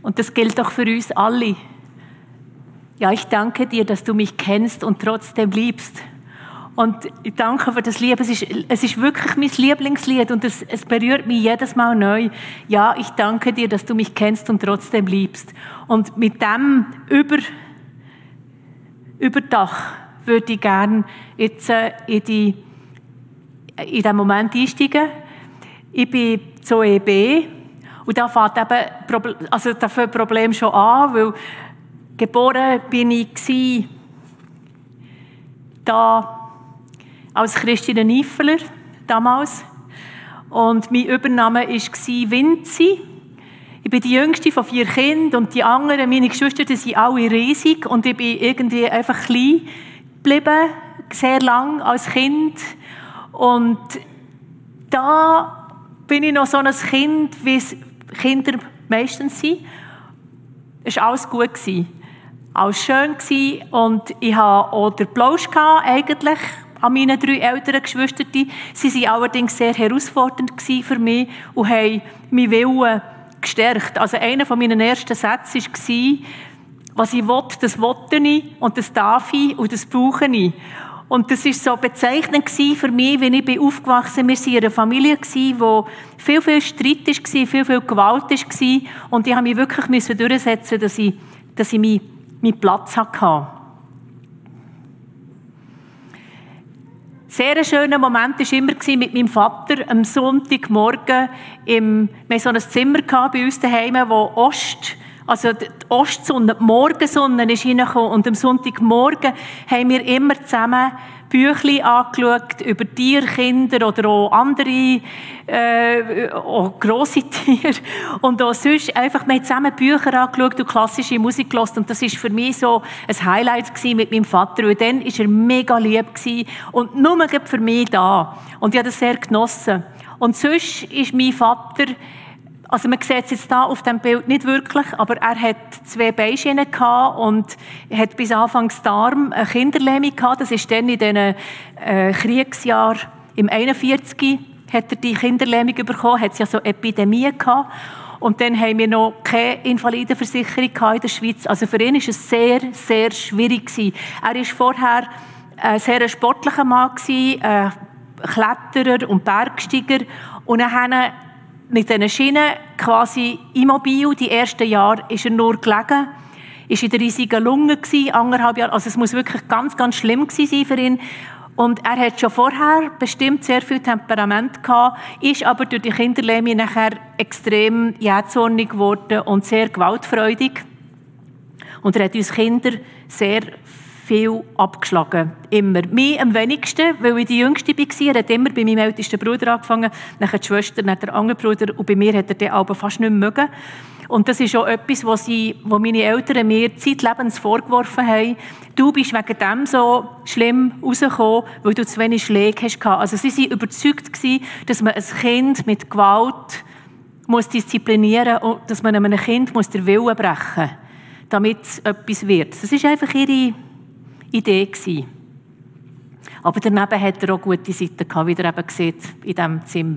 Und das gilt auch für uns alle. Ja, ich danke dir, dass du mich kennst und trotzdem liebst. Und ich danke für das Lied. Es ist wirklich mein Lieblingslied und es berührt mich jedes Mal neu. Ja, ich danke dir, dass du mich kennst und trotzdem liebst. Und mit dem Überdach würde ich gerne jetzt in diesen Moment einsteigen. Ich bin zu EB und da fängt eben das Problem schon an, weil geboren bin ich da als Christine Niefeler damals und mein Übername war Vinzi. Ich bin die jüngste von 4 Kindern und die anderen, meine Geschwister, die sind alle riesig und ich bin irgendwie einfach klein geblieben, sehr lang als Kind. Und da bin ich noch so ein Kind, wie es Kinder meistens sind. Es war alles gut, alles schön und ich hatte auch den Plausch eigentlich an meinen 3 älteren Geschwistern. Sie waren allerdings sehr herausfordernd für mich und haben meinen Willen gestärkt. Also einer von meinen ersten Sätzen war, was ich will, das will ich und das darf ich und das brauche ich. Und das war so bezeichnend für mich, wenn ich aufgewachsen bin. Wir waren in einer Familie, wo viel Streit war, viel Gewalt war. Und ich musste mich wirklich durchsetzen, dass ich meinen Platz hatte. Sehr ein schöner Moment war immer mit meinem Vater am Sonntagmorgen. Wir hatten so ein Zimmer bei uns daheim, wo die Ostsonne, die Morgensonne ist reingekommen. Und am Sonntagmorgen haben wir immer zusammen Büchlein angeschaut über Tiere, Kinder oder auch andere, auch grosse Tiere. Und auch sonst einfach, wir haben zusammen Bücher angeschaut und klassische Musik gehört. Und das war für mich so ein Highlight mit meinem Vater. Und dann war er mega lieb und nur für mich da. Und ich habe das sehr genossen. Und sonst ist mein Vater, also man sieht es jetzt hier auf dem Bild nicht wirklich, aber er hat 2 Beinschienen gehabt und hat bis Anfangs Darm eine Kinderlähmung gehabt. Das ist dann in diesen Kriegsjahren, im 41, hat er die Kinderlähmung bekommen, hat es ja so Epidemien gehabt. Und dann haben wir noch keine Invalidenversicherung in der Schweiz. Also für ihn war es sehr, sehr schwierig. Er war vorher ein sehr sportlicher Mann, Kletterer und Bergsteiger. Und dann mit diesen Schienen quasi immobil. Die ersten Jahre ist er nur gelegen, war in der riesigen Lunge, 1,5 Jahre. Also es muss wirklich ganz, ganz schlimm sein für ihn. Und er hat schon vorher bestimmt sehr viel Temperament gehabt, ist aber durch die Kinderlähmung nachher extrem jähzornig geworden und sehr gewaltfreudig. Und er hat uns Kinder sehr viel abgeschlagen. Immer. Mich am wenigsten, weil ich die Jüngste war. Er hat immer bei meinem ältesten Bruder angefangen, dann die Schwester, dann der andere Bruder und bei mir hat er den aber fast nicht mehr mögen. Und das ist auch etwas, was meine Eltern mir zeitlebens vorgeworfen haben. Du bist wegen dem so schlimm rausgekommen, weil du zu wenig Schläge hast. Also sie waren überzeugt, dass man ein Kind mit Gewalt disziplinieren muss und dass man einem Kind den Willen brechen muss, damit es etwas wird. Das ist einfach ihre Idee gewesen. Aber daneben hat er auch gute Seiten gehabt, wie ihr eben seht, in diesem Zimmer.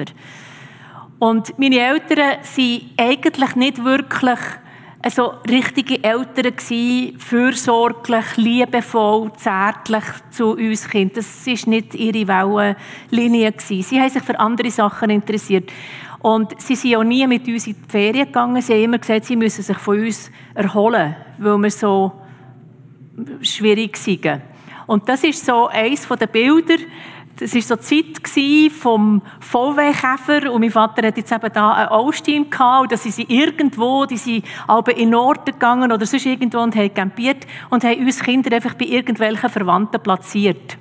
Und meine Eltern waren eigentlich nicht wirklich richtige Eltern gewesen, fürsorglich, liebevoll, zärtlich zu uns Kindern. Das war nicht ihre Wellenlinie gewesen. Sie haben sich für andere Sachen interessiert. Und sie sind auch nie mit uns in die Ferien gegangen. Sie haben immer gesagt, sie müssen sich von uns erholen, weil wir so schwierig sind. Und das ist so eines der Bilder. Das war so die Zeit vom VW-Käfer und mein Vater hat jetzt eben da ein Ausstein gehabt und da sind sie irgendwo, die sind aber in den Norden gegangen oder sonst irgendwo und haben campiert und haben uns Kinder einfach bei irgendwelchen Verwandten platziert.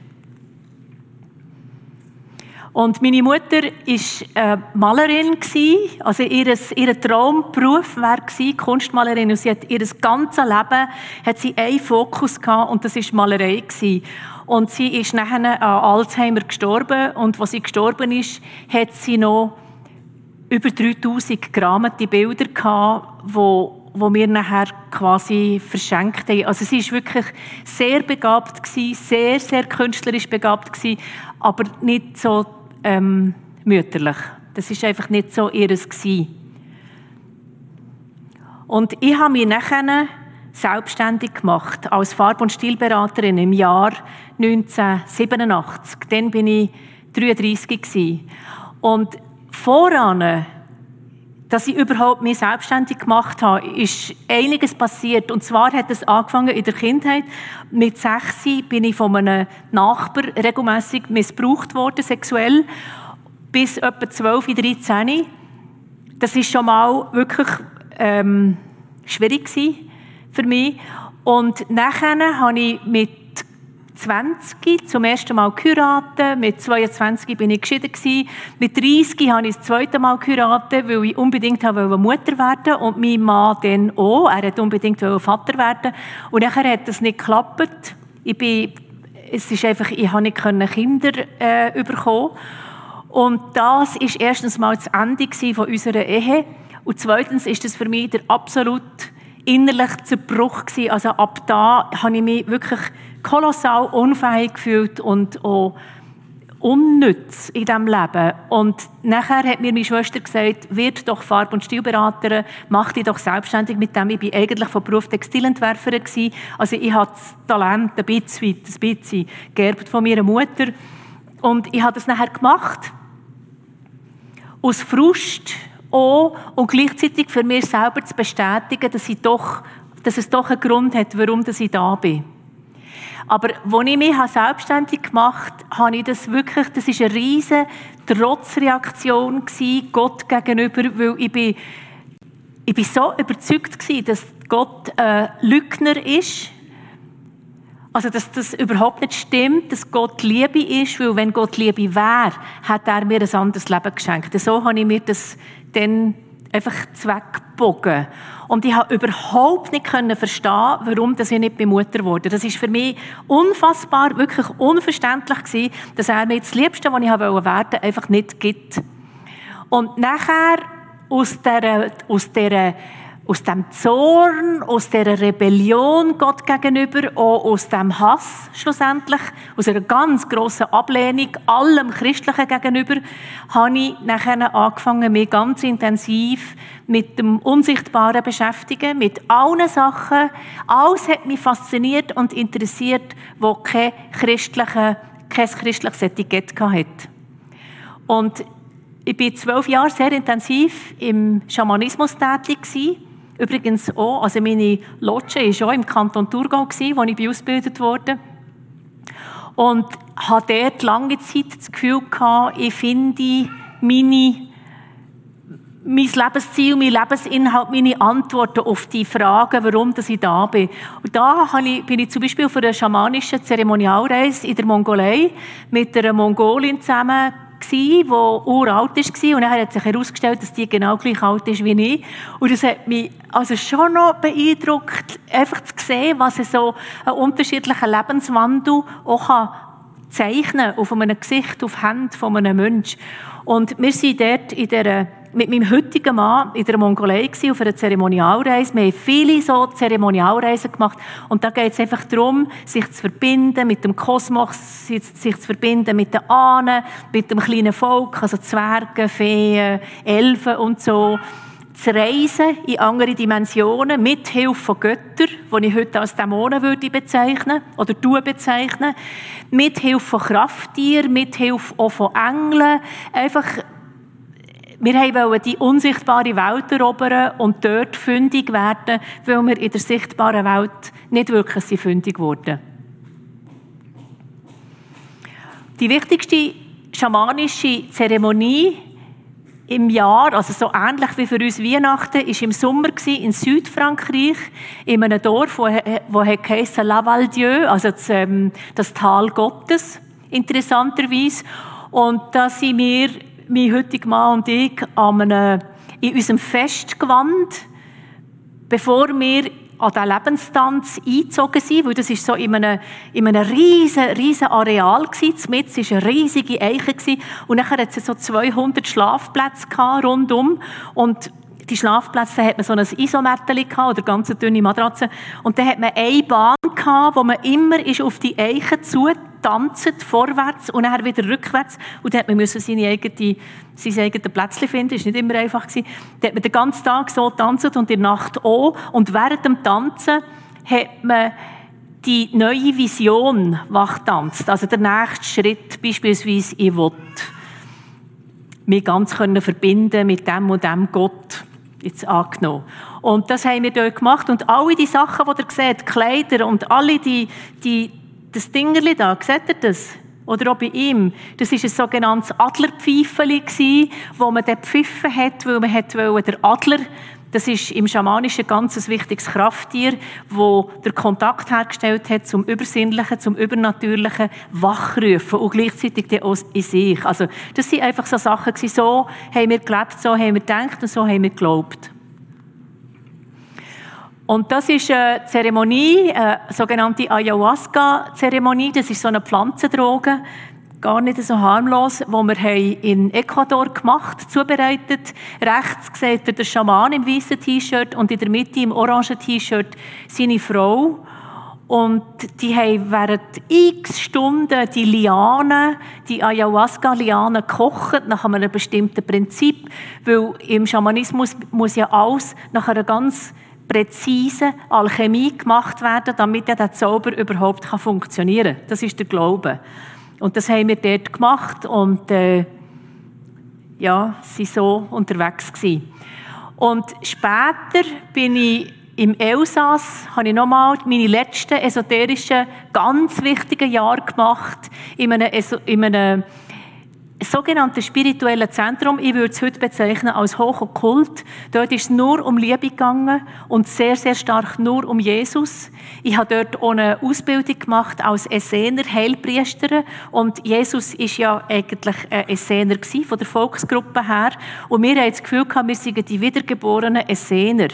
Und meine Mutter war Malerin, also ihr Traumberuf war Kunstmalerin. Und sie hat ihr ganzes Leben einen Fokus gehabt, und das war Malerei. Und sie ist nachher an Alzheimer gestorben. Und als sie gestorben ist, hat sie noch über 3000 gerahmte Bilder gehabt, wo wir nachher quasi verschenkt haben. Also sie war wirklich sehr begabt, sehr, sehr künstlerisch begabt, aber nicht so mütterlich. Das war einfach nicht so ihres gewesen. Und ich habe mich nachher selbstständig gemacht als Farb- und Stilberaterin im Jahr 1987. Dann bin ich 33 gewesen. Und voran, dass ich überhaupt mich selbstständig gemacht habe, ist einiges passiert. Und zwar hat es angefangen in der Kindheit. Mit 6 bin ich von einem Nachbar regelmässig missbraucht worden, sexuell, bis etwa 12, 13. Das ist schon mal wirklich schwierig gewesen für mich. Und nachher habe ich mit 20 zum ersten Mal geheiratet, mit 22 bin ich geschieden gewesen, mit 30 habe ich das zweite Mal geheiratet, weil ich unbedingt Mutter werden wollte und mein Mann dann auch, er wollte unbedingt Vater werden und nachher hat das nicht geklappt. Ich habe nicht Kinder bekommen und das ist erstens mal das Ende von unserer Ehe und zweitens ist das für mich der absolut innerliche Zerbruch gewesen. Also ab da habe ich mich wirklich kolossal unfähig gefühlt und auch unnütz in diesem Leben. Und nachher hat mir meine Schwester gesagt, werd doch Farb- und Stilberaterin, mach dich doch selbstständig mit dem. Ich war eigentlich von Beruf Textilentwerferin gewesen. Also ich habe das Talent ein bisschen geerbt von meiner Mutter. Und ich habe das nachher gemacht. Aus Frust auch und gleichzeitig für mich selber zu bestätigen, dass es doch einen Grund hat, warum ich da bin. Aber als ich mich selbstständig gemacht habe, das war eine riesige Trotzreaktion Gott gegenüber, weil ich bin so überzeugt war, dass Gott ein Lügner ist. Also, dass das überhaupt nicht stimmt, dass Gott Liebe ist, weil wenn Gott Liebe wäre, hat er mir ein anderes Leben geschenkt. Und so habe ich mir das dann einfach zweckgebogen. Und ich konnte überhaupt nicht verstehen, warum ich nicht Mutter wurde. Das war für mich unfassbar, wirklich unverständlich gewesen, dass er mir das Liebste, was ich werden wollte, einfach nicht gibt. Und nachher aus dem Zorn, aus dieser Rebellion Gott gegenüber, auch aus dem Hass schlussendlich, aus einer ganz grossen Ablehnung allem Christlichen gegenüber, habe ich nachher angefangen, mich ganz intensiv mit dem Unsichtbaren beschäftigen, mit allen Sachen. Alles hat mich fasziniert und interessiert, wo kein christliches Etikett hatte. Und ich war 12 Jahre sehr intensiv im Schamanismus tätig gewesen. Übrigens auch, also meine Lodge war auch im Kanton Thurgau, wo ich ausgebildet wurde. Und hatte dort lange Zeit das Gefühl gehabt, ich finde mein Lebensziel, mein Lebensinhalt, meine Antworten auf die Fragen, warum ich da bin. Und da bin ich zum Beispiel auf einer schamanischen Zeremonialreise in der Mongolei mit einer Mongolin zusammen, die uralt war. Und dann hat sich herausgestellt, dass die genau gleich alt ist wie ich. Und das hat mich also schon noch beeindruckt, einfach zu sehen, was so ein unterschiedlicher Lebenswandel auch zeichnen kann auf einem Gesicht, auf Händen von einem Menschen. Und wir sind dort mit meinem heutigen Mann in der Mongolei auf einer Zeremonialreise. Wir haben viele so Zeremonialreisen gemacht. Und da geht es einfach darum, sich zu verbinden mit dem Kosmos, sich zu verbinden mit den Ahnen, mit dem kleinen Volk, also Zwerge, Feen, Elfen und so. Zu reisen in andere Dimensionen mit Hilfe von Göttern, die ich heute als Dämonen bezeichnen oder bezeichnen, mit Hilfe von Krafttieren, mit Hilfe auch von Engeln. Einfach, wir wollten die unsichtbare Welt erobern und dort fündig werden, weil wir in der sichtbaren Welt nicht wirklich fündig wurden. Die wichtigste schamanische Zeremonie im Jahr, also so ähnlich wie für uns Weihnachten, war im Sommer in Südfrankreich, in einem Dorf, wo heisst La Val-Dieu, also das Tal Gottes, interessanterweise. Und da sind wir, mein heutiger Mann und ich, in unserem Festgewand, bevor wir an diesen Lebenstanz eingezogen sind, weil das war so in einem riesen Areal gewesen. Mitten war eine riesige Eiche gewesen. Und nachher hatte es so 200 Schlafplätze rundum. Und die Schlafplätze hatte man so ein Isomätteli oder ganz dünne Matratze. Und dann hatte man eine Bahn gehabt, wo man immer auf die Eiche zugetanzt tanzen, vorwärts und dann wieder rückwärts. Und dann musste man sein eigenes Plätzchen finden, das war nicht immer einfach. Dann hat man den ganzen Tag so getanzt und in der Nacht auch. Und während dem Tanzen hat man die neue Vision wachtanzt. Also der nächste Schritt, beispielsweise, ich will mich ganz verbinden mit dem und dem Gott, jetzt angenommen. Und das haben wir dort gemacht. Und alle die Sachen, die ihr seht, Kleider und alle das Dingerli da, seht ihr das? Oder auch bei ihm. Das war ein sogenanntes Adlerpfeifeli, wo man dann gepfiffen hat, weil man der Adler, das ist im Schamanischen ein ganz wichtiges Krafttier, das den Kontakt hergestellt hat zum Übersinnlichen, zum Übernatürlichen, wachrufen und gleichzeitig dann auch in sich. Also das sind einfach so Sachen gewesen, so haben wir gelebt, so haben wir gedacht und so haben wir geglaubt. Und das ist eine Zeremonie, eine sogenannte Ayahuasca-Zeremonie. Das ist so eine Pflanzendroge, gar nicht so harmlos, die wir in Ecuador gemacht, zubereitet. Rechts seht ihr den Schaman im weißen T-Shirt und in der Mitte im orangen T-Shirt seine Frau. Und die haben während x Stunden die Ayahuasca-Lianen gekocht, nach einem bestimmten Prinzip. Weil im Schamanismus muss ja alles nach einer ganz präzisen Alchemie gemacht werden, damit der Zauber überhaupt funktionieren kann. Das ist der Glaube. Und das haben wir dort gemacht und sind so unterwegs gewesen. Und später bin ich im Elsass, habe ich nochmal meine letzten esoterischen, ganz wichtigen Jahre gemacht, in einem sogenannten spirituellen Zentrum. Ich würde es heute bezeichnen als Hochokkult. Dort ist es nur um Liebe gegangen und sehr, sehr stark nur um Jesus. Ich habe dort auch eine Ausbildung gemacht als Essener, Heilpriesterin. Und Jesus war ja eigentlich ein Essener von der Volksgruppe her. Und wir haben das Gefühl gehabt, wir seien die wiedergeborenen Essener.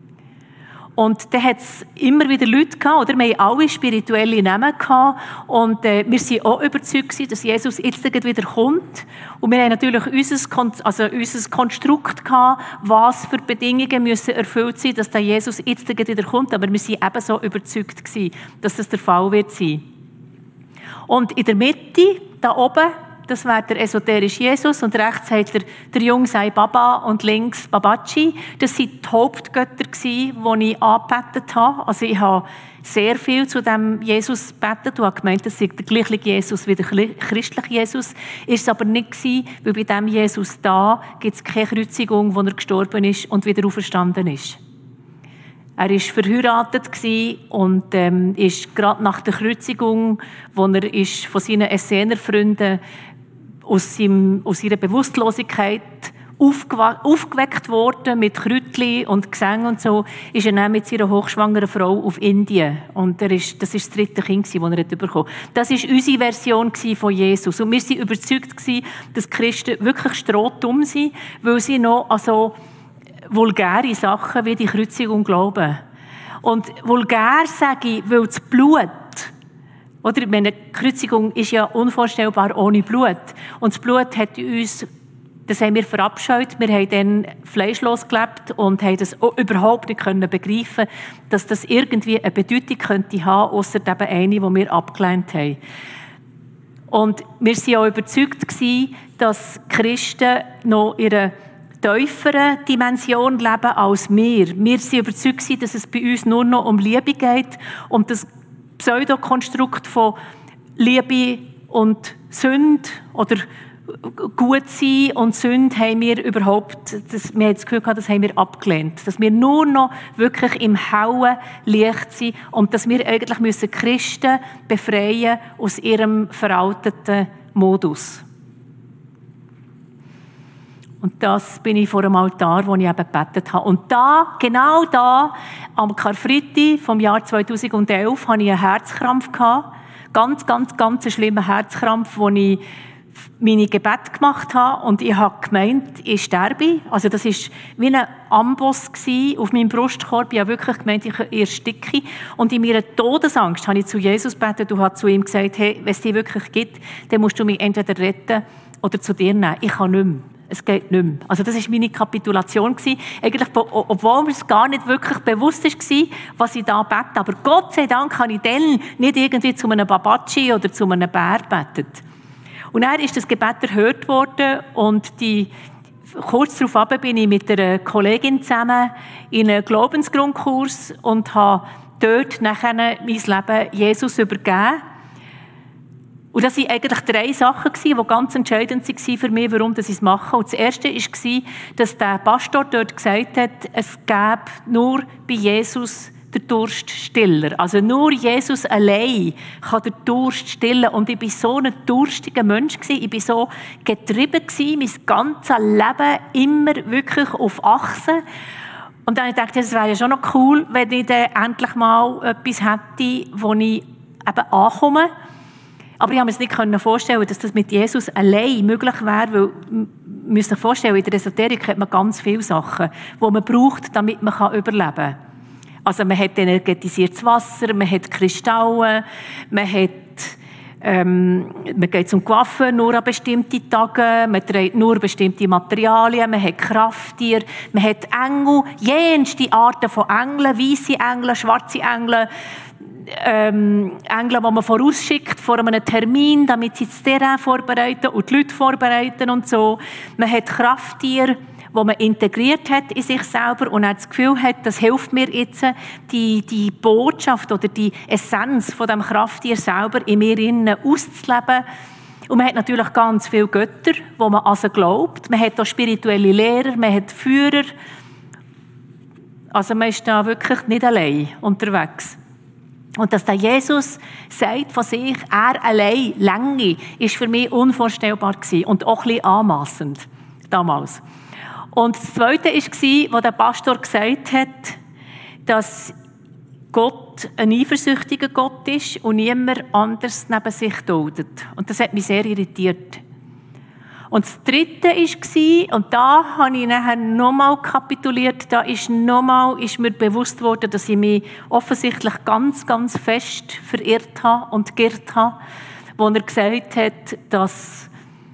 Und dann hat es immer wieder Leute gehabt, oder? Wir haben alle spirituelle Namen gehabt. Und wir waren auch überzeugt, dass Jesus jetzt wieder kommt. Und wir haben natürlich unser Konstrukt gehabt, was für Bedingungen müssen erfüllt sein, dass der Jesus jetzt wieder kommt. Aber wir waren ebenso überzeugt gewesen, dass das der Fall wird sein. Und in der Mitte, da oben, das wäre der esoterische Jesus und rechts hat der Jung Sai Baba und links Babaji. Das waren die Hauptgötter, die ich angebetet habe. Also ich habe sehr viel zu dem Jesus gebetet und habe gemeint, das sei der gleiche Jesus wie der christliche Jesus. Ist es aber nicht gewesen, weil bei diesem Jesus da gibt es keine Kreuzigung, wo er gestorben ist und wieder auferstanden ist. Er war verheiratet und ist gerade nach der Kreuzigung, wo er ist von seinen Essener-Freunden aus ihrer Bewusstlosigkeit aufgeweckt worden mit Kräutchen und Gesängen und so, ist er dann mit seiner hochschwangeren Frau auf Indien. Und das war das 3. Kind, das er bekommen hat. Das war unsere Version von Jesus. Und wir waren überzeugt, dass Christen wirklich strohdumm sind, weil sie noch an so vulgäre Sachen wie die Kreuzigung glauben. Und vulgär sage ich, weil das Blut, oder meine Kreuzigung ist ja unvorstellbar ohne Blut. Und das Blut hat uns, das haben wir verabscheut. Wir haben dann fleischlos gelebt und haben das auch überhaupt nicht begreifen, dass das irgendwie eine Bedeutung könnte haben, ausser eben eine, die wir abgelehnt haben. Und wir waren auch überzeugt, dass Christen noch ihre tieferen Dimension leben als wir. Wir waren überzeugt, dass es bei uns nur noch um Liebe geht, um das Pseudokonstrukt von Liebe und Sünde oder gut sein und Sünde haben wir überhaupt, wir haben das Gefühl gehabt, das haben wir abgelehnt. Dass wir nur noch wirklich im hellen Licht sind und dass wir eigentlich müssen Christen befreien aus ihrem veralteten Modus. Und das bin ich vor dem Altar, wo ich eben gebetet habe. Und da, genau da, am Karfreitag vom Jahr 2011, hatte ich einen Herzkrampf gehabt. Ganz schlimmer Herzkrampf, wo ich meine Gebete gemacht habe. Und ich habe gemeint, ich sterbe. Also das war wie ein Amboss auf meinem Brustkorb. Ich habe wirklich gemeint, ich ersticke. Und in meiner Todesangst habe ich zu Jesus gebetet und habe zu ihm gesagt, hey, wenn es dich wirklich gibt, dann musst du mich entweder retten oder zu dir nehmen. Ich kann nicht mehr. es geht nicht mehr. Also das war meine Kapitulation. Eigentlich, obwohl mir es gar nicht wirklich bewusst war, was ich da bete. Aber Gott sei Dank habe ich dann nicht irgendwie zu einem Babatschi oder zu einem Bär gebetet. Und dann ist das Gebet erhört worden und kurz darauf bin ich mit einer Kollegin zusammen in einen Glaubensgrundkurs und habe dort nachher mein Leben Jesus übergeben. Und das waren eigentlich 3 Sachen, die ganz entscheidend waren für mich, warum ich es mache. Und das Erste war, dass der Pastor dort gesagt hat, es gäbe nur bei Jesus den Durststiller. Also nur Jesus allein kann den Durst stillen. Und ich war so ein durstiger Mensch. Ich war so getrieben, mein ganzes Leben immer wirklich auf Achsen. Und dann dachte ich, es wäre ja schon noch cool, wenn ich dann endlich mal etwas hätte, wo ich eben ankomme. Aber ich konnte mir nicht vorstellen, dass das mit Jesus allein möglich wäre, weil, ihr müsst euch vorstellen, in der Esoterik hat man ganz viele Sachen, die man braucht, damit man überleben kann. Also man hat energetisiertes Wasser, man hat Kristalle, man geht zum Coiffeur nur an bestimmte Tage, man trägt nur bestimmte Materialien, man hat Krafttiere, man hat Engel, jenste Arten von Engeln, weisse Engel, schwarze Engel, Engel, die man vorausschickt vor einem Termin, damit sie das Terrain vorbereiten und die Leute vorbereiten und so. Man hat Krafttiere, die man integriert hat in sich selber und auch das Gefühl hat, das hilft mir jetzt, die Botschaft oder die Essenz von dem Krafttier selber in mir innen auszuleben. Und man hat natürlich ganz viele Götter, wo man also glaubt. Man hat auch spirituelle Lehrer, man hat Führer. Also man ist da wirklich nicht allein unterwegs. Und dass der Jesus sagt von sich, er allein, Länge, ist für mich unvorstellbar gewesen und auch ein bisschen anmassend damals. Und das Zweite war, wo der Pastor gesagt hat, dass Gott ein eifersüchtiger Gott ist und niemand anders neben sich duldet. Und das hat mich sehr irritiert. Und das Dritte war, und da habe ich nachher nochmal kapituliert, da ist mir bewusst worden, dass ich mich offensichtlich ganz, ganz fest verirrt habe und geirrt habe, wo er gesagt hat, dass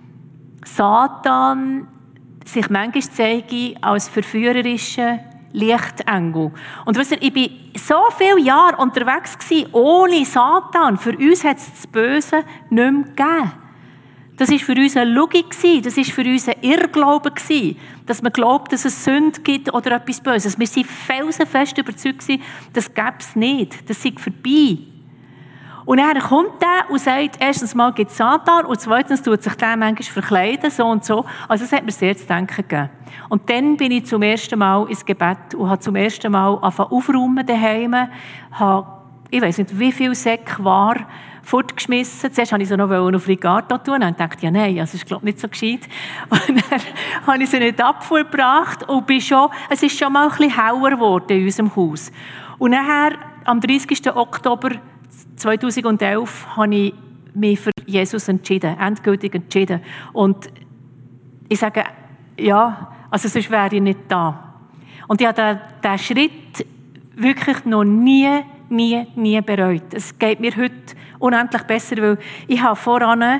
Satan sich manchmal zeige als verführerischer Lichtengel. Und wisst ihr, ich war so viele Jahre unterwegs ohne Satan. Für uns hat es das Böse nicht mehr gegeben. Das war für uns eine Logik, das war für uns ein Irrglaube, dass man glaubt, dass es Sünde gibt oder etwas Böses. Wir waren felsenfest überzeugt, das gäbe es nicht, das sei vorbei. Und dann kommt der und sagt, erstens mal gibt es Satan und zweitens tut sich der manchmal verkleiden, so und so. Also das hat mir sehr zu denken gegeben. Und dann bin ich zum ersten Mal ins Gebet und habe zum ersten Mal angefangen aufräumen daheim, habe, ich weiss nicht, wie viel Säcke war, fortgeschmissen. Zuerst wollte ich sie noch auf Ricardo tun. Dann dachte ich, ja nein, das ist glaube ich nicht so gescheit. Und dann habe ich sie nicht abgebracht und es ist schon mal ein bisschen heller geworden in unserem Haus. Und nachher, am 30. Oktober 2011, habe ich mich für Jesus entschieden, endgültig entschieden. Und ich sage, ja, also sonst wäre ich nicht da. Und ich habe diesen Schritt wirklich noch nie bereut. Es geht mir heute unendlich besser, weil ich habe voran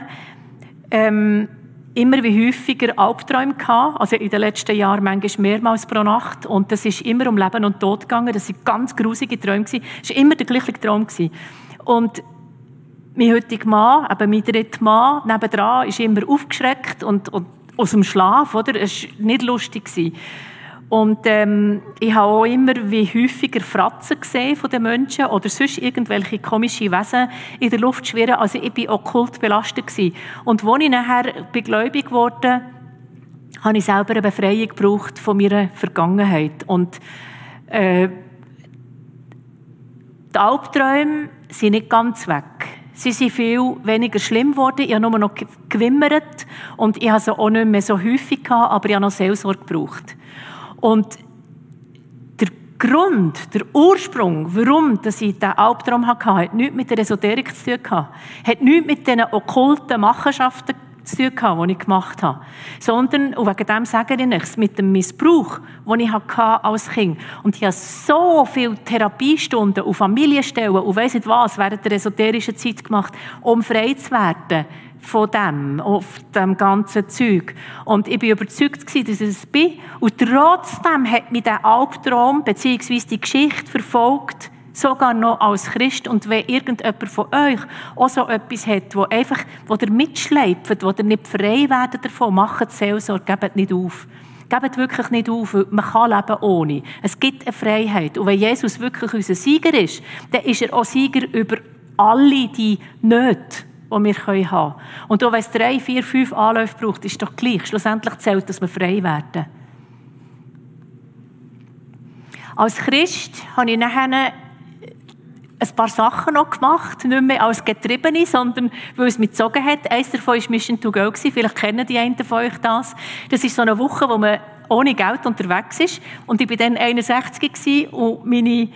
immer wie häufiger Albträume gehabt, also in den letzten Jahren manchmal mehrmals pro Nacht, und das ist immer um Leben und Tod gegangen, das waren ganz grusige Träume, es war immer der gleiche Traum. Und mein heutiger Mann, eben mein dritter Mann, nebendran, ist immer aufgeschreckt und aus dem Schlaf, oder? Es war nicht lustig. Und ich habe auch immer wie häufiger Fratzen gesehen von den Menschen oder sonst irgendwelche komische Wesen in der Luft schwirren. Also ich war okkult belastet gewesen. Und als ich nachher gläubig wurde, habe ich selber eine Befreiung gebraucht von meiner Vergangenheit. Und die Albträume sind nicht ganz weg. Sie sind viel weniger schlimm geworden. Ich habe nur noch gewimmert und ich habe sie auch nicht mehr so häufig gehabt, aber ich habe noch Seelsorge gebraucht. Und der Grund, der Ursprung, warum ich diesen Albtraum hatte, hat nichts mit der Esoterik zu tun gehabt, hat nichts mit diesen okkulten Machenschaften zu tun gehabt, die ich gemacht habe, sondern, und wegen dem sage ich nichts, mit dem Missbrauch, den ich als Kind hatte. Und ich habe so viele Therapiestunden und Familienstellen und weiss nicht was während der esoterischen Zeit gemacht, um frei zu werden von dem, auf dem ganzen Zeug. Und ich war überzeugt, dass ich es bin. Und trotzdem hat mich der Albtraum bzw. die Geschichte verfolgt, sogar noch als Christ. Und wenn irgendjemand von euch auch so etwas hat, wo ihr mitschleift, wo ihr nicht frei werdet davon, macht Seelsorge, gebt nicht auf. Gebt wirklich nicht auf, weil man kann leben ohne. Es gibt eine Freiheit. Und wenn Jesus wirklich unser Sieger ist, dann ist er auch Sieger über alle die Nöte, die wir haben können. Und auch wenn es 3, 4, 5 Anläufe braucht, ist doch gleich. Schlussendlich zählt, dass wir frei werden. Als Christ habe ich nachher ein paar Sachen noch gemacht, nicht mehr als Getriebene, sondern weil es mich gezogen hat. Eines davon war Mission to Go. Vielleicht kennen die einen von euch das. Das ist so eine Woche, wo man ohne Geld unterwegs ist. Und ich war dann 61 und meine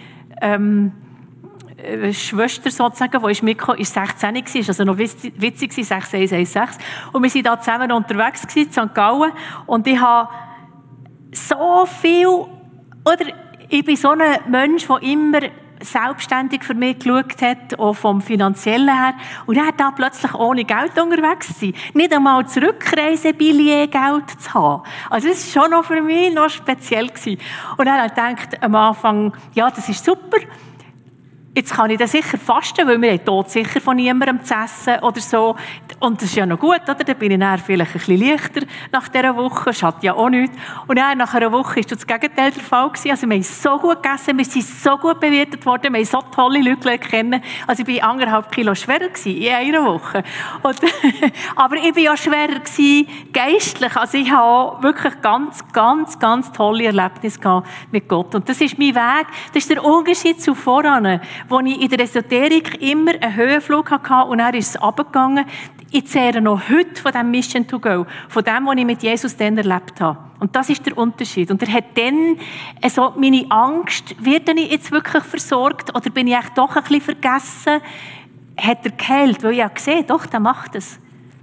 Schwester sozusagen, die mitgekommen ist, 16 war, also noch witzig, 6116. Und wir waren da zusammen unterwegs in St. Gallen. Und ich habe so viel, oder ich bin so ein Mensch, der immer selbstständig für mich geschaut hat, auch vom Finanziellen her. Und er hat da plötzlich ohne Geld unterwegs zu sein. Nicht einmal Zurückreisebillett-Geld zu haben. Also das war schon noch für mich noch speziell gewesen. Und er hat gedacht am Anfang, ja, das ist super. Jetzt kann ich das sicher fasten, weil wir tot sicher von niemandem zu essen oder so. Und das ist ja noch gut, oder? Dann bin ich dann vielleicht ein bisschen leichter nach dieser Woche. Schadet ja auch nichts. Und dann nach einer Woche war das Gegenteil der Fall gewesen. Also wir haben so gut gegessen, wir sind so gut bewirtet worden, wir haben so tolle Leute kennen. Also ich war 1,5 Kilo schwerer gewesen in einer Woche. Und aber ich war ja schwerer gewesen, geistlich. Also ich habe auch wirklich ganz tolle Erlebnisse gehabt mit Gott. Und das ist mein Weg. Das ist der Unterschied zu voran, wo ich in der Esoterik immer einen Höhenflug hatte und dann ist es runtergegangen. Ich zehre noch heute von diesem Mission to Go, von dem, was ich mit Jesus dann erlebt habe. Und das ist der Unterschied. Und er hat dann also meine Angst, werde ich jetzt wirklich versorgt oder bin ich echt doch ein bisschen vergessen, hat er geheilt, weil ich habe gesehen, doch, der macht es.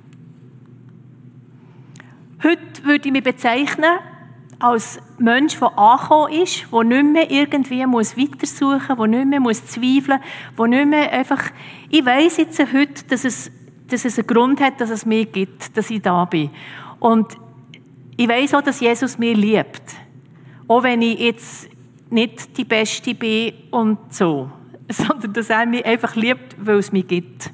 Heute würde ich mich bezeichnen als Mensch, der angekommen ist, der nicht mehr irgendwie weitersuchen muss, der nicht mehr zweifeln muss, der nicht mehr einfach... Ich weiss jetzt heute, dass es einen Grund hat, dass es mich gibt, dass ich da bin. Und ich weiss auch, dass Jesus mich liebt. Auch wenn ich jetzt nicht die Beste bin und so. Sondern dass er mich einfach liebt, weil es mich gibt.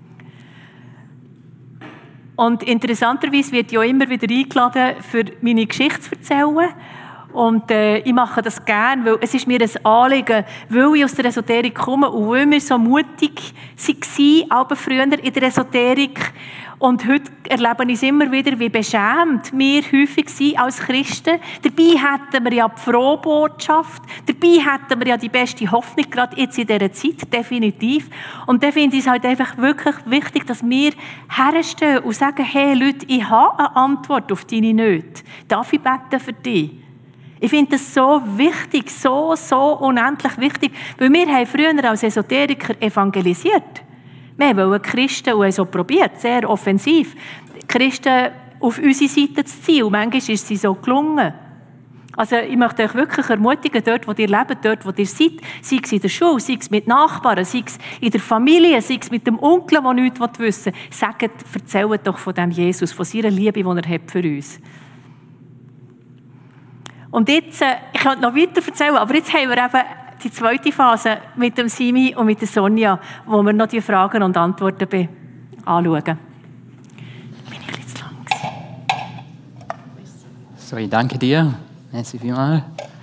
Und interessanterweise wird ich auch immer wieder eingeladen, für meine Geschichte zu erzählen. Und ich mache das gerne, weil es ist mir ein Anliegen, weil ich aus der Esoterik komme und weil wir so mutig waren, aber früher in der Esoterik. Und heute erlebe ich es immer wieder, wie beschämt wir häufig sind als Christen. Dabei hätten wir ja die frohe Botschaft, dabei hätten wir ja die beste Hoffnung, gerade jetzt in dieser Zeit, definitiv. Und dann finde ich es halt einfach wirklich wichtig, dass wir herstehen und sagen, hey Leute, ich habe eine Antwort auf deine Nöte. Darf ich beten für dich? Ich finde das so wichtig, so unendlich wichtig, weil wir haben früher als Esoteriker evangelisiert. Wir wollen Christen und haben so probiert, sehr offensiv, Christen auf unsere Seite zu ziehen. Und manchmal ist es so gelungen. Also ich möchte euch wirklich ermutigen, dort, wo ihr lebt, dort, wo ihr seid, sei es in der Schule, sei es mit Nachbarn, sei es in der Familie, sei es mit dem Onkel, der nichts wissen will, erzählt doch von dem Jesus, von seiner Liebe, die er hat für uns. Und jetzt, ich könnte noch weiter erzählen, aber jetzt haben wir eben die zweite Phase mit dem Simi und mit der Sonja, wo wir noch die Fragen und Antworten anschauen. Bin ich ein bisschen zu lang gewesen? So, ich danke dir. Merci vielmals.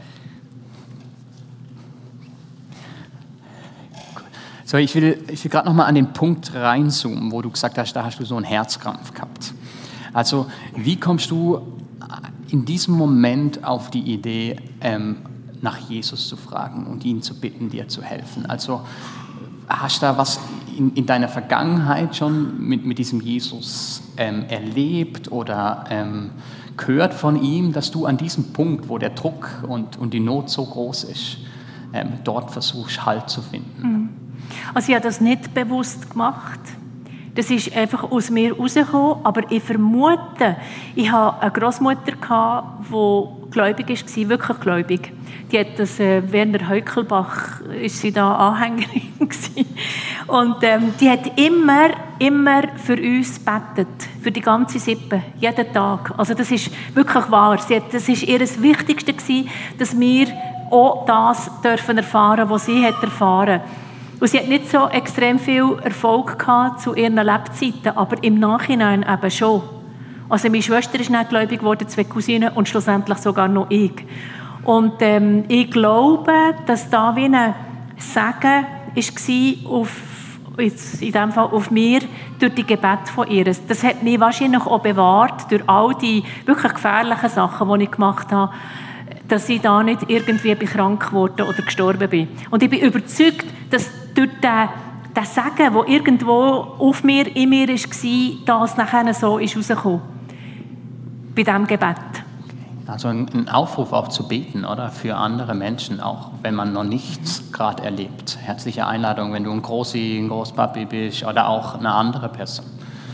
So, ich will gerade noch mal an den Punkt reinzoomen, wo du gesagt hast, da hast du so einen Herzkrampf gehabt. Also, wie kommst du in diesem Moment auf die Idee, nach Jesus zu fragen und ihn zu bitten, dir zu helfen? Also hast du da was in deiner Vergangenheit schon mit diesem Jesus erlebt oder gehört von ihm, dass du an diesem Punkt, wo der Druck und die Not so groß ist, dort versuchst, Halt zu finden? Also ich habe das nicht bewusst gemacht. Das ist einfach aus mir herausgekommen. Aber ich vermute, ich hatte eine Großmutter, die gläubig war, wirklich gläubig. Die hat das Werner Heukelbach, ist sie da Anhängerin gewesen. Und die hat immer für uns gebetet, für die ganze Sippe, jeden Tag. Also das ist wirklich wahr. Das war ihr das Wichtigste gewesen, dass wir auch das dürfen erfahren, was sie hat erfahren. Und sie hat nicht so extrem viel Erfolg gehabt zu ihren Lebzeiten, aber im Nachhinein eben schon. Also meine Schwester ist nicht gläubig geworden, 2 Cousinen und schlussendlich sogar noch ich. Und ich glaube, dass da wie ein Segen war in diesem Fall auf mir durch die Gebete von ihr. Das hat mich wahrscheinlich auch bewahrt durch all die wirklich gefährlichen Sachen, die ich gemacht habe, dass ich da nicht irgendwie krank geworden oder gestorben bin. Und ich bin überzeugt, dass durch den Segen, der irgendwo in mir war, das nachher so ist rausgekommen. Bei diesem Gebet. Also ein Aufruf auch zu beten, oder? Für andere Menschen, auch wenn man noch nichts gerade erlebt. Herzliche Einladung, wenn du ein Grossi, ein Großpapi bist oder auch eine andere Person.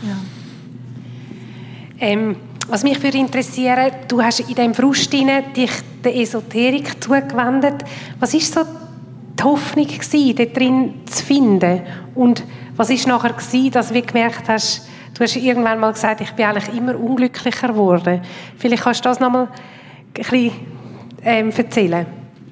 Ja. Was mich würde interessieren, du hast in diesem Frust dich der Esoterik zugewendet. Was war so die Hoffnung gewesen, dort drin zu finden? Und was war nachher gewesen, dass du gemerkt hast, du hast irgendwann mal gesagt, ich bin eigentlich immer unglücklicher geworden. Vielleicht kannst du das noch mal ein bisschen erzählen.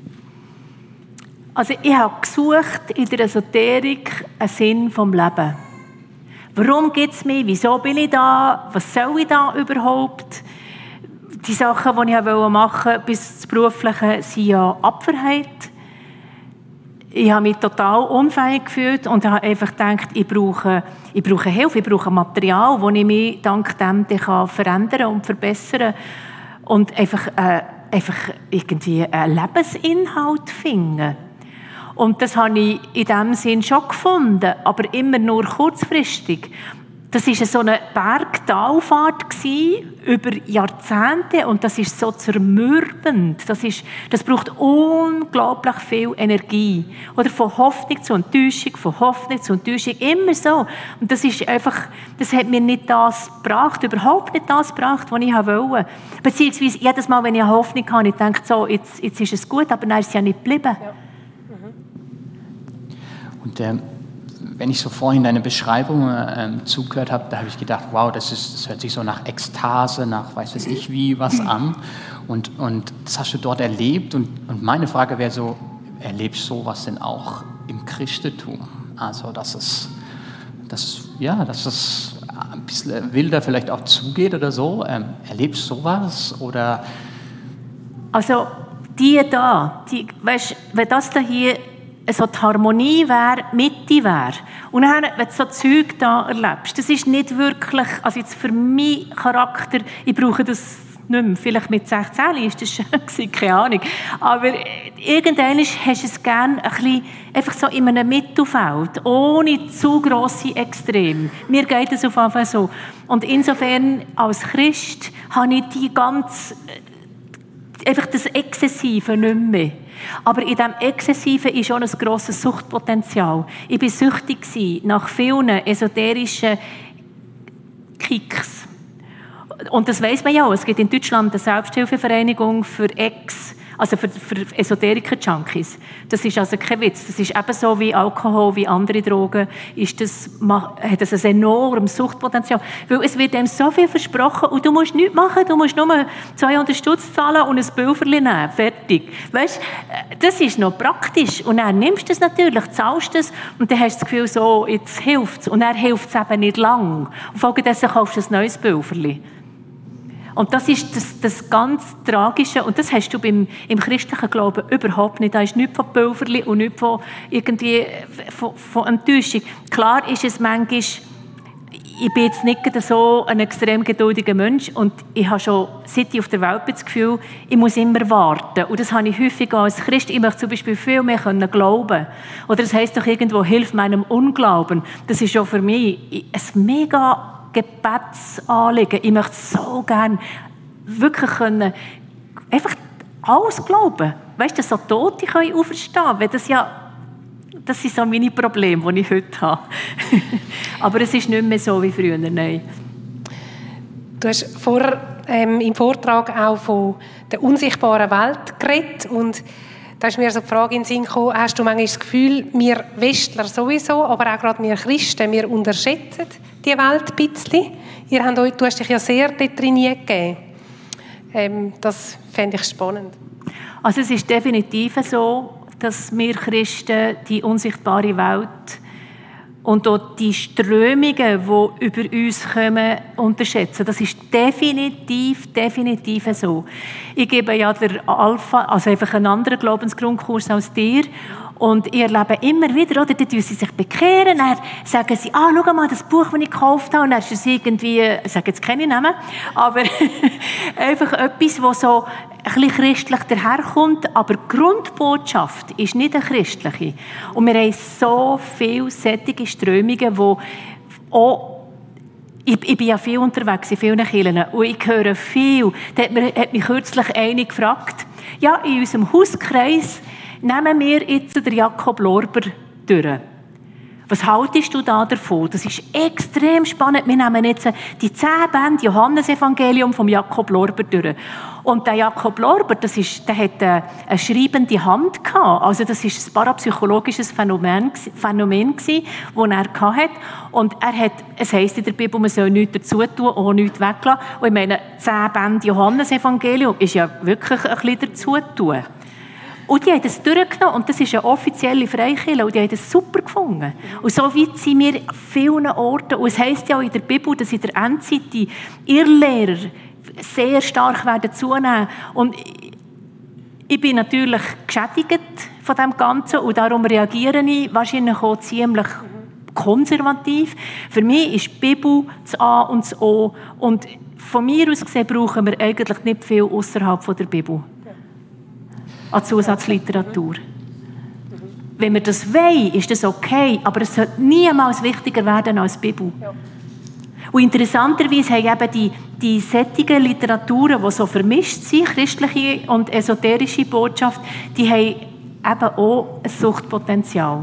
Also ich habe gesucht in der Esoterik einen Sinn vom Leben. Warum gibt es mich? Wieso bin ich da? Was soll ich da überhaupt? Die Sachen, die ich machen wollte, bis das Berufliche, sind ja Abwehrheit. Ich habe mich total unfähig gefühlt und habe einfach gedacht, ich brauche Hilfe, ich brauche Material, das ich mich dank dem verändern und verbessern kann. Und einfach irgendwie einen Lebensinhalt finden. Und das habe ich in diesem Sinn schon gefunden, aber immer nur kurzfristig. Das war so eine Bergtalfahrt über Jahrzehnte und das ist so zermürbend. Das braucht unglaublich viel Energie. Oder von Hoffnung zu Enttäuschung, von Hoffnung zu Enttäuschung, immer so. Und das hat mir nicht das gebracht, überhaupt nicht das gebracht, was ich wollte. Beziehungsweise jedes Mal, wenn ich Hoffnung hatte, ich dachte so, jetzt ist es gut, aber dann ist es ja nicht geblieben. Ja. Und wenn ich so vorhin deine Beschreibung zugehört habe, da habe ich gedacht, wow, das hört sich so nach Ekstase, nach weiß ich wie was an. Und das hast du dort erlebt. Und meine Frage wäre so, erlebst du sowas denn auch im Christentum? Also, dass es ein bisschen wilder vielleicht auch zugeht oder so. Erlebst du sowas? Oder? Also, weißt, wenn das da hier so die Harmonie wäre, Mitte wäre. Und dann, wenn du so Zeug da erlebst, das ist nicht wirklich, also jetzt für meinen Charakter, ich brauche das nicht mehr. Vielleicht mit 16 ist das schön gewesen, keine Ahnung. Aber irgendwann hast du es gerne ein bisschen, einfach so in einem Mittelfeld, ohne zu grosse Extreme. Mir geht es auf jeden Fall so. Und insofern, als Christ, habe ich einfach das Exzessive nicht mehr. Aber in diesem Exzessiven ist auch ein grosses Suchtpotenzial. Ich war süchtig nach vielen esoterischen Kicks. Und das weiss man ja auch. Es gibt in Deutschland eine Selbsthilfevereinigung für Esoteriker-Junkies. Das ist also kein Witz. Das ist ebenso wie Alkohol, wie andere Drogen, hat das ein enormes Suchtpotenzial. Weil es wird einem so viel versprochen und du musst nichts machen, du musst nur 200 Stutz zahlen und ein Pulverchen nehmen. Fertig. Weißt, das ist noch praktisch. Und dann nimmst du es natürlich, zahlst es und dann hast du das Gefühl, so, jetzt hilft es. Und dann hilft es eben nicht lang. Und folgendessen kaufst du ein neues Pulverchen. Und das ist das ganz Tragische. Und das hast du im christlichen Glauben überhaupt nicht. Da ist nichts von Pulverli und nichts von Enttäuschung. Klar ist es manchmal, ich bin jetzt nicht so ein extrem geduldiger Mensch und ich habe schon, seit ich auf der Welt bin, das Gefühl, ich muss immer warten. Und das habe ich häufig als Christ. Ich möchte zum Beispiel viel mehr glauben. Oder das heisst doch irgendwo, hilf meinem Unglauben. Das ist schon für mich ein mega Gebetsanliegen. Ich möchte so gerne wirklich können, einfach alles glauben. Weißt du, so Tote können auferstehen. Weil das sind so meine Probleme, die ich heute habe. Aber es ist nicht mehr so wie früher, nein. Du hast vorher im Vortrag auch von der unsichtbaren Welt geredet und Da ist mir so die Frage in den Sinn gekommen, hast du manchmal das Gefühl, wir Westler sowieso, aber auch gerade wir Christen, wir unterschätzen die Welt ein bisschen? Du hast dich ja sehr dort trainiert gegeben. Das fände ich spannend. Also es ist definitiv so, dass wir Christen die unsichtbare Welt und auch die Strömungen, die über uns kommen, unterschätzen. Das ist definitiv so. Ich gebe ja der Alpha, also einfach einen anderen Glaubensgrundkurs als dir. Und ich erlebe immer wieder, oder, die sie sich bekehren, dann sagen sie, schau mal, das Buch, das ich gekauft habe, und dann ist es irgendwie, ich sage jetzt keine Namen, aber einfach etwas, das so ein bisschen christlich daherkommt, aber die Grundbotschaft ist nicht eine christliche. Und wir haben so viele solche Strömungen, die auch ich bin ja viel unterwegs in vielen Kirchen und ich höre viel. Da hat mich kürzlich eine gefragt, ja, in unserem Hauskreis nehmen wir jetzt den Jakob Lorber durch. Was haltest du da davon? Das ist extrem spannend. Wir nehmen jetzt die 10 Bände Johannesevangelium vom Jakob Lorber durch. Und der Jakob Lorber, der hat eine schreibende Hand gehabt. Also das ist ein parapsychologisches Phänomen gewesen, das er hatte. Und es heisst in der Bibel, man soll nichts dazu tun, auch nichts weglassen. Und ich meine, 10 Bände Johannesevangelium ist ja wirklich ein bisschen dazu tun. Und die haben das durchgenommen und das ist eine offizielle Freikirche und die haben das super gefunden. Und so weit sind wir an vielen Orten. Und es heisst ja auch in der Bibel, dass in der Endzeit die Irrlehrer sehr stark werden zunehmen. Und ich bin natürlich geschädigt von dem Ganzen und darum reagiere ich wahrscheinlich auch ziemlich konservativ. Für mich ist die Bibel das A und das O. Und von mir aus gesehen brauchen wir eigentlich nicht viel außerhalb der Bibel an Zusatzliteratur. Wenn wir das wollen, ist das okay, aber es sollte niemals wichtiger werden als die Bibel. Ja. Und interessanterweise haben eben die solchen Literaturen, die so vermischt sind, christliche und esoterische Botschaft, die haben eben auch ein Suchtpotenzial.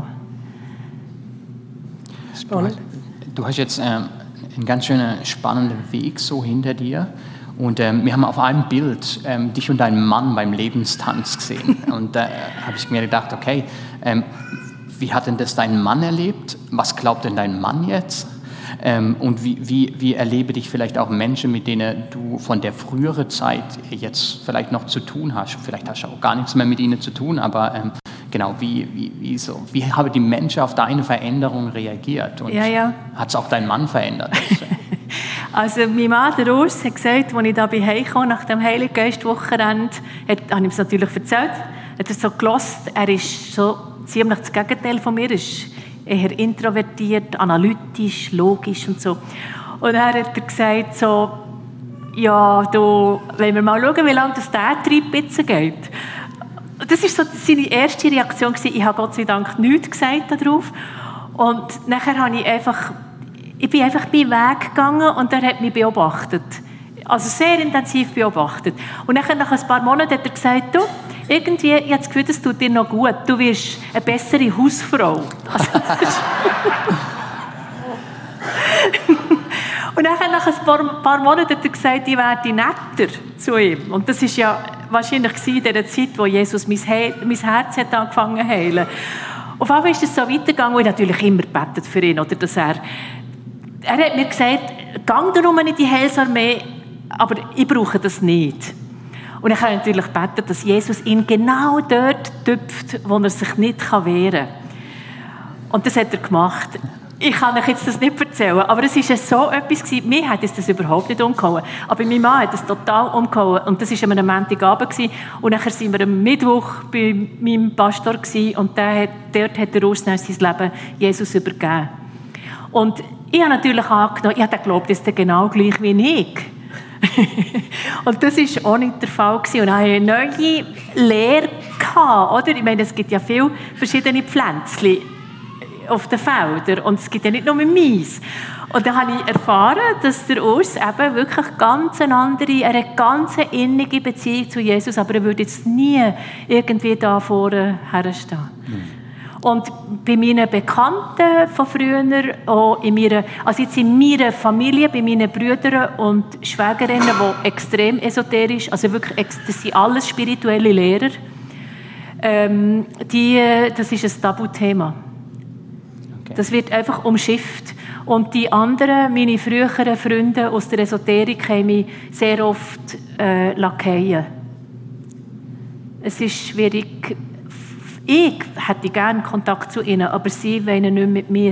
Spannend. Du hast jetzt einen ganz schönen, spannenden Weg so hinter dir. Und wir haben auf einem Bild dich und deinen Mann beim Lebenstanz gesehen. Und da habe ich mir gedacht, okay, wie hat denn das dein Mann erlebt? Was glaubt denn dein Mann jetzt? Und wie erlebe dich vielleicht auch Menschen, mit denen du von der früheren Zeit jetzt vielleicht noch zu tun hast? Vielleicht hast du auch gar nichts mehr mit ihnen zu tun, aber genau, wie haben die Menschen auf deine Veränderung reagiert? Und hat es auch dein Mann verändert? Also mein Mann, der Urs, hat gesagt, als ich da heimkam, nach dem Heiligen Geist-Wochenende, habe ich ihm es natürlich erzählt, hat er so gehört, er ist so ziemlich das Gegenteil von mir, ist eher introvertiert, analytisch, logisch und so. Und dann hat er gesagt so, ja, wollen wir mal schauen, wie lange das der Trieb jetzt geht. Das war so seine erste Reaktion gewesen. Ich habe Gott sei Dank nichts gesagt darauf. Und nachher habe ich bin einfach meinen Weg gegangen und er hat mich beobachtet. Also sehr intensiv beobachtet. Und nach ein paar Monaten hat er gesagt, du, irgendwie, ich habe das Gefühl, das tut dir noch gut. Du wirst eine bessere Hausfrau. Also, und nach ein paar Monaten hat er gesagt, ich werde netter zu ihm. Und das war ja wahrscheinlich in der Zeit, wo Jesus mein Herz hat angefangen zu heilen. Auf einmal ist es so weitergegangen, und ich natürlich immer gebetet für ihn, oder, dass er hat mir gesagt, gang darum in die Heilsarmee, aber ich brauche das nicht. Und ich habe natürlich gebeten, dass Jesus ihn genau dort tüpft, wo er sich nicht wehren kann. Und das hat er gemacht. Ich kann euch jetzt das nicht erzählen, aber es war so etwas gewesen. Mir hat es das überhaupt nicht umgehauen. Aber mein Mann hat es total umgehauen. Und das war am Montagabend gewesen. Und nachher waren wir am Mittwoch bei meinem Pastor gewesen. Und dort hat der Urs sein Leben Jesus übergeben. Und ich habe natürlich angenommen, ich habe geglaubt, das ist genau gleich wie ich. Und das war auch nicht der Fall gewesen. Und dann hatte ich eine neue Lehre gehabt, oder? Ich meine, es gibt ja viele verschiedene Pflänzchen auf den Feldern. Und es gibt ja nicht nur Mais. Und dann habe ich erfahren, dass der Urs eben wirklich ganz eine ganz innige Beziehung zu Jesus, aber er würde jetzt nie irgendwie da vorne herstehen. Und bei meinen Bekannten von früher, auch also jetzt in meiner Familie, bei meinen Brüdern und Schwägerinnen, die extrem esoterisch, also wirklich, das sind alles spirituelle Lehrer, das ist ein Tabuthema. Okay. Das wird einfach umschifft. Und die anderen, meine früheren Freunde aus der Esoterik, haben mich sehr oft lackieren. Es ist schwierig. Ich hätte gerne Kontakt zu ihnen, aber sie wollen nicht mit mir.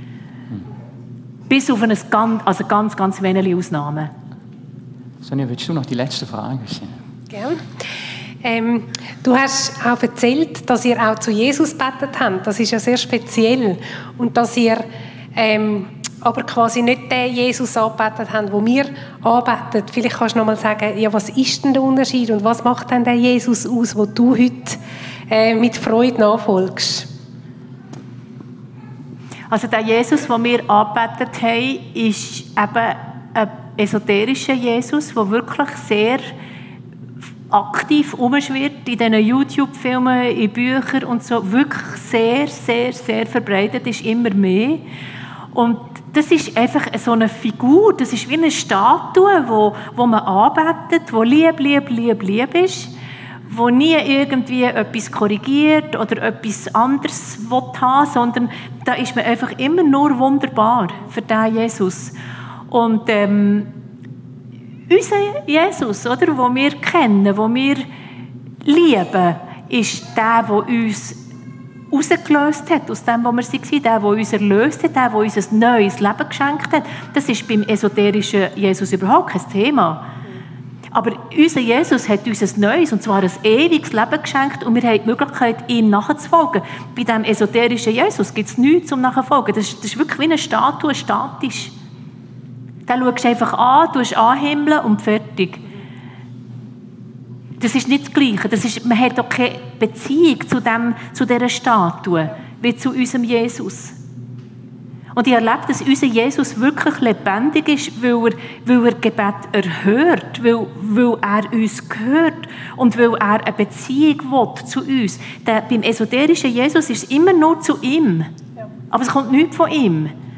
Bis auf ganz, ganz wenige Ausnahmen. Sonja, willst du noch die letzte Frage stellen? Gerne. Du hast auch erzählt, dass ihr auch zu Jesus gebetet habt. Das ist ja sehr speziell. Und dass ihr aber quasi nicht den Jesus angebetet habt, den wir anbeten. Vielleicht kannst du noch mal sagen, ja, was ist denn der Unterschied und was macht denn der Jesus aus, den du heute mit Freude nachfolgst? Also der Jesus, den wir angebetet haben, ist eben ein esoterischer Jesus, der wirklich sehr aktiv umschwirrt in diesen YouTube-Filmen, in Büchern und so. Wirklich sehr, sehr, sehr verbreitet ist, immer mehr. Und das ist einfach so eine Figur, das ist wie eine Statue, wo man anbetet, wo lieb ist, wo nie irgendwie etwas korrigiert oder etwas anderes haben will, sondern da ist man einfach immer nur wunderbar für den Jesus. Und unser Jesus, oder, den wir kennen, den wir lieben, ist der uns rausgelöst hat, aus dem, wo wir waren, der uns erlöst hat, der uns ein neues Leben geschenkt hat. Das ist beim esoterischen Jesus überhaupt kein Thema. Aber unser Jesus hat uns ein neues, und zwar ein ewiges Leben geschenkt, und wir haben die Möglichkeit, ihm nachzufolgen. Bei diesem esoterischen Jesus gibt es nichts zum Nachfolgen. Das ist wirklich wie eine Statue, statisch. Den schaust du einfach an, tust anhimmeln und fertig. Das ist nicht das Gleiche. Man hat auch keine Beziehung zu dieser Statue wie zu unserem Jesus. Und ich erlebe, dass unser Jesus wirklich lebendig ist, weil er Gebet erhört, weil er uns gehört und weil er eine Beziehung will zu uns. Beim esoterischen Jesus ist es immer nur zu ihm. Aber es kommt nichts von ihm.